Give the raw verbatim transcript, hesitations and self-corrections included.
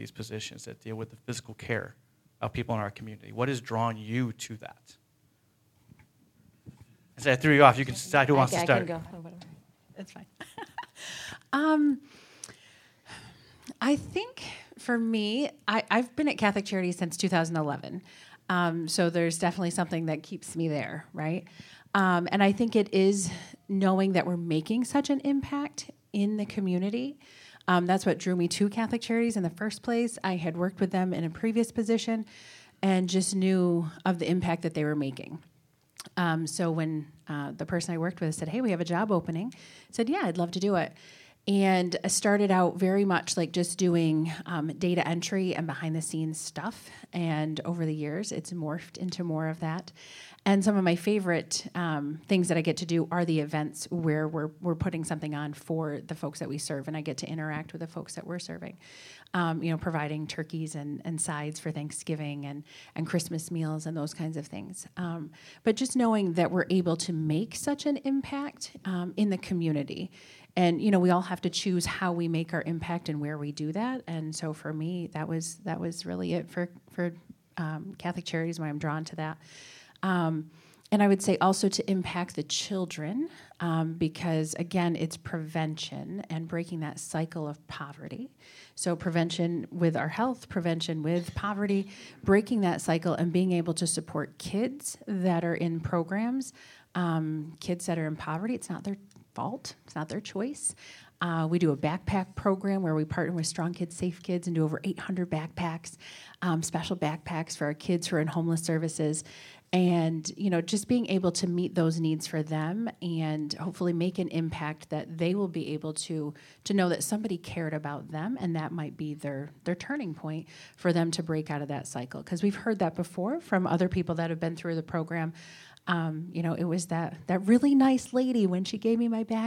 these positions that deal with the physical care of people in our community? What has drawn you to that? As I threw you off, you can decide who wants I, to I start. can go. Oh, whatever. That's fine. um, I think for me, I, I've been at Catholic Charities since two thousand eleven. Um, so there's definitely something that keeps me there, right? Um, and I think it is knowing that we're making such an impact in the community. Um, that's what drew me to Catholic Charities in the first place. I had worked with them in a previous position and just knew of the impact that they were making. Um, so when uh, the person I worked with said, hey, we have a job opening, I said, yeah, I'd love to do it. And I started out very much like just doing um, data entry and behind-the-scenes stuff. And over the years, it's morphed into more of that. And some of my favorite um, things that I get to do are the events where we're we're putting something on for the folks that we serve, and I get to interact with the folks that we're serving. Um, you know, providing turkeys and, and sides for Thanksgiving and, and Christmas meals and those kinds of things. Um, but just knowing that we're able to make such an impact um, in the community. And, you know, we all have to choose how we make our impact and where we do that. And so for me, that was that was really it for, for um, Catholic Charities, why I'm drawn to that. Um, and I would say also to impact the children, um, because, again, it's prevention and breaking that cycle of poverty. So prevention with our health, prevention with poverty, breaking that cycle and being able to support kids that are in programs, um, kids that are in poverty. It's not their fault. It's not their choice. Uh, we do a backpack program where we partner with Strong Kids, Safe Kids and do over eight hundred backpacks, um, special backpacks for our kids who are in homeless services. And, you know, just being able to meet those needs for them and hopefully make an impact that they will be able to to know that somebody cared about them, and that might be their, their turning point for them to break out of that cycle. Because we've heard that before from other people that have been through the program. Um, you know, it was that, that really nice lady when she gave me my bag.